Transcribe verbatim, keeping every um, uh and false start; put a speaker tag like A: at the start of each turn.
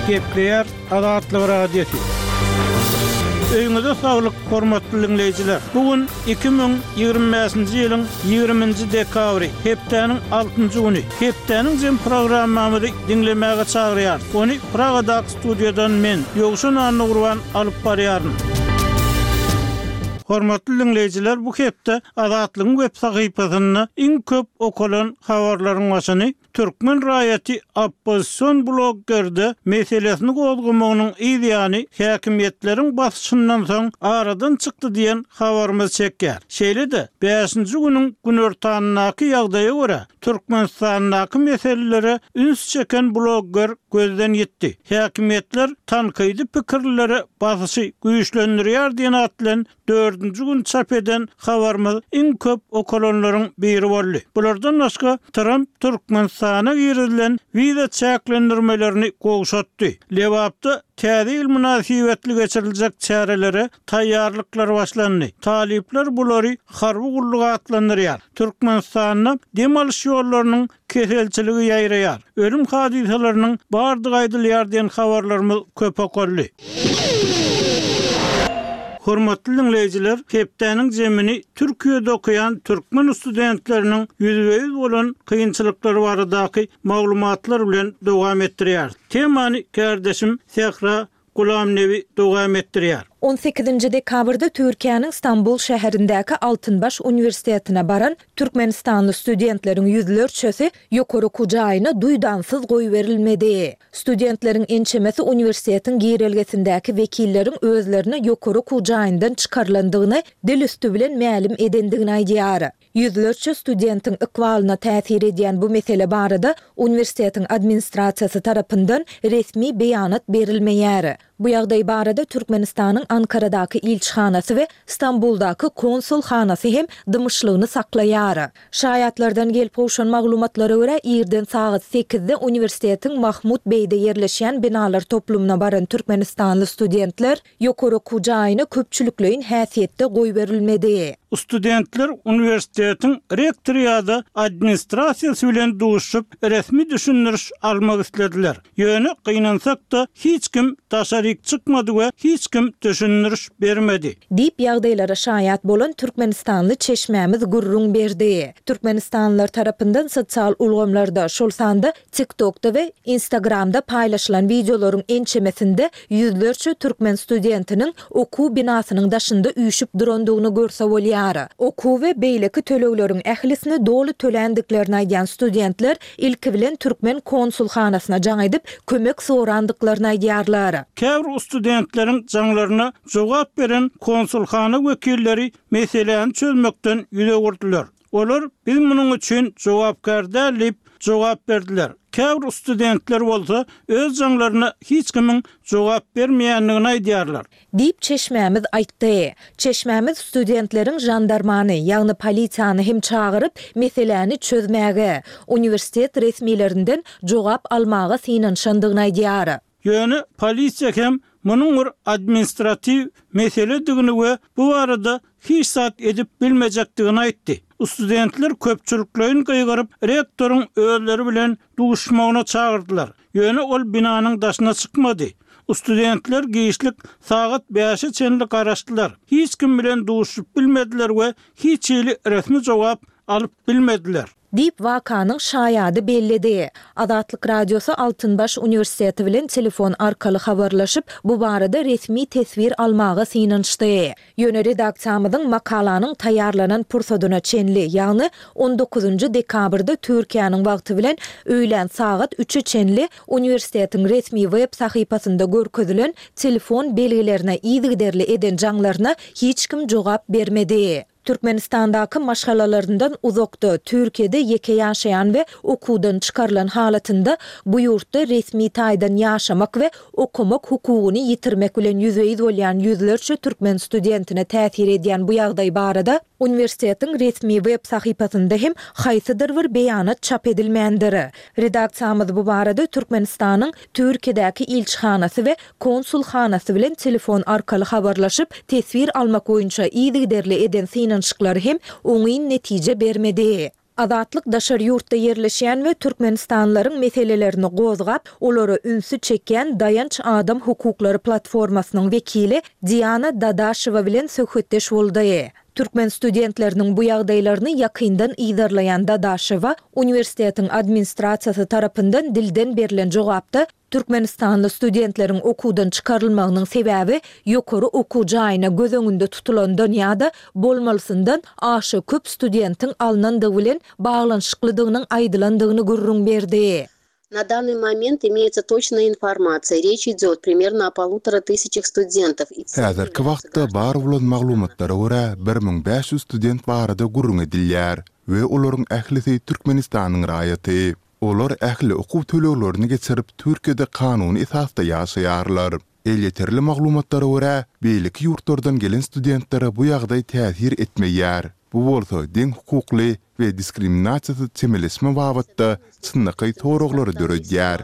A: Kepleyer Azatlyk Radiosu. Öýüňizde saglyk, hormatly dinleýijiler. Bugün iki bin ýygrimi beşinji ýylyň ýygrimiňji dekabry, hepdeniň altynjy güni. Hepdeniň jem programmamyzy dinlemäge çagyrýar. Ony Pragada studiýadan men Ýogşan Anugurwan alyp barýaryn. Hormatly dinleýijiler, bu hepde Azatlygyň web sahypasyny iň köp okulan habarlaryň başyny Türkmen raýaty opposision bloggerde meselesini gozgamanyň ideýany häkimetleriň basyşyndan soň aradan çykdy diýen habarymyz çekýär. Şeýle-de beşinji günüň günortanynaky ýagdaýa görä Türkmenistanyň meselelere üns çeken blogger gözden ýetdi. Häkimetler tankydy pikirleri basyşy güýçlendirýär diýen atlan dördünji gün çap eden habarymyz iň köp okulanlaryň biri boldy. Bulardan başga Trump Türkmenistan sana girilen viza çäklendirmelerini goşatdy. Lewapda täze münasibetli geçiriljek çärelere taýýarlyklar başlandy. Talipler bulary harby gulluga atlandyrýar. Türkmenistanyň demalyş ýollarynyň keselçiligi ýaýraýar. Ölüm hadisalarynyň bardygy aýdylýar diýen habarlarymyz köp okully. Hormatly dinleýijiler, hepdeniň jemini Türkiýede okuyan türkmen studentleriniň ýüzbeýiz bolan kynçylyklary baradaky maglumatlar bilen dowam etdirýär. Temany kardeşim Sehra Gulamnevi dowam etdirýär.
B: on sekizinji dekabrda Türkiýanyň Istanbul şäherindäki Altynbaş Uniwersitetine baran Türkmenistanly studentleriň ýüzlerçesi ýokary kujaýyna duýdansyz goý berilmedi. Studentleriň ençemesi uniwersitetiň giýrelgesindäki wekilleriň özlerine ýokary kujaýyndan çykarlandygyny dil üstü bilen mälim edendigini aýdýar. Ýüzlerçe studentin ykbalyna täsir edýän bu mesele barada uniwersitetiň administrasiýasy tarapyndan resmi beýanat berilmeýär. Bu ýagdaý barada Türkmenistanyň Ankaradaky ilçhanasy we Istanbuldaky konsulhanasy hem dymyşlygyny saklaýar. Şaýatlardan gelip goşan maglumatlara görä ýerden saat sekizde uniwersitetiň Mahmud Beýde ýerleşýän binalar toplumuna baran Türkmenistanly studentler ýokary kujaýyna köpçülikleýin häsiýetde goý berilmedi.
A: Studentler uniwersitetiň rektory ýa-da administrasiýasy bilen duşup resmi düşündiriş almak istediler. Ýöne gynansak da hiç kim taşaryk çykmady we hiç kim düşündiriş bermedi.
B: Diýip ýagdaýlara şaýat bolan Türkmenistanly çeşmämiz gurrun berdi. Türkmenistanlılar tarapyndan sosial ulgamlarda, şol sanda TikTok'da we Instagram'da paýlaşylan videolaryň ençemesinde ýüzlerçe türkmen studentiniň okuw binasynyň daşynda üýşüp durandygyny görse bolýar. Okuw we beýleki tölegleriň ählisini dolu tölendiklerini aýdýan studentler ilki bilen türkmen konsulhanasyna jaň edip kömek sorandyklaryny aýdýarlar.
A: Käbir studentleriň jaňlaryna jogap beren konsulhana wekilleri meseleni çözmekden ýüze gurdylar. Olar biz munyň üçin jogapkar däl jogap berdiler. Käbir studentler bolsa öz jaňlaryna hiç kimiň jogap bermeýändigini aýdýarlar.
B: Diýip çeşmämiz aýtdy. Çeşmämiz studentleriň jandarmany, ýagny polisiýany hem çagyryp meseleni çözmäge, uniwersitet resmiýlerinden jogap almaga synanşandygyny aýdýar.
A: Ýöne polisiýa hem munyň bir administrativ mesele digini we bu arada hiç zat edip bilmejekdigini aýtdy. Studentler köpçüliklerini gıygarıp rektorun özleri bilen duşmagyna çağırdılar. Ýöne ol binanyň daşyna çykmady. Studentler giýişlik saat beşe çenli garaşdylar. Hiç kim bilen duşup bilmediler we hiç ýyly resmi jogap alyp bilmediler.
B: Diýip wakanyň şaýady bellidi. Azatlyk radiosu Altynbaş Uniwersiteti bilen telefon arkaly habarlaşyp bu barada resmi tesbir almagy synanşdy. Ýöne redaksiýamyzyň makalanyň taýýarlanan pursadyna çenli, ýagny on dokuzunji dekabrda Türkiýanyň wagty bilen öýlen saat üçe çenli uniwersitetiň resmi web sahypasynda görkezülen telefon belgilerine ýygyderli eden jaňlaryna hiç kim jogap bermedi. Türkmenistandaky maşgalalaryndan uzakda Türkiýede ýeke ýaşaýan we okuwdan çykarlan halatynda bu ýurtda resmi taýdan ýaşamak we okumak hukugyny ýitirmek bilen ýüzbeýiz bolýan ýüzlerçe türkmen studentine täsir edýän bu ýagdaý barada uniwersitetiň resmi web sahypasynda hem haýsydyr bir beýanat çap edilmeýändir. Redaksiýamyz bu barada Türkmenistanyň Türkiýedäki ilçhanasy we konsulhanasy bilen telefon arkaly habarlaşyp tesbir almak boýunça ýygyderli eden synanşyklary hem oňy netije bermedi. Azatlyk daşary ýurtda ýerleşýän we türkmenistanlaryň meselelerini gozgap, olary ünsü çekýän Dayanç Adam Hukuklary platformasynyň wekili Diana Dadaşewa bilen söhbetdeş boldy. Türkmen studentlerinin bu ýagdaýlaryny ýakyndan ýydarlayan Dadaşewa, universitetiň administrasiýasy tarapyndan dilden berilen jogapda Türkmenistanly studentleriň okuwdan çykarylmagynyň sebäbi ýokary okuw jaýyna göz öňünde tutulan dünýäde bolmalysyndan aşy köp studentiň alnandygy bilen baglanyşyklydygynyň aýdylandygyny görüň berdi.
C: На данный момент имеется точная информация. Речь идет примерно о полутора тысячах студентов.
D: Häzirki wagtda bar bolan maglumatlara görä bir ming beş yüz student barada gurrun edilýär we olaryň ählisi Türkmenistanyň raýaty. Olar ähli okuw töleglerini geçirip Türkiýede kanuny esasda ýaşaýarlar. Elýeterli maglumatlara görä beýlik ýurtlardan gelen studentlere bu ýagdaý täsir etmeýär. Bu bolsa deň hukukly we diskriminasiýasy çemelesme wagtda çynnyky toruglary döredýär.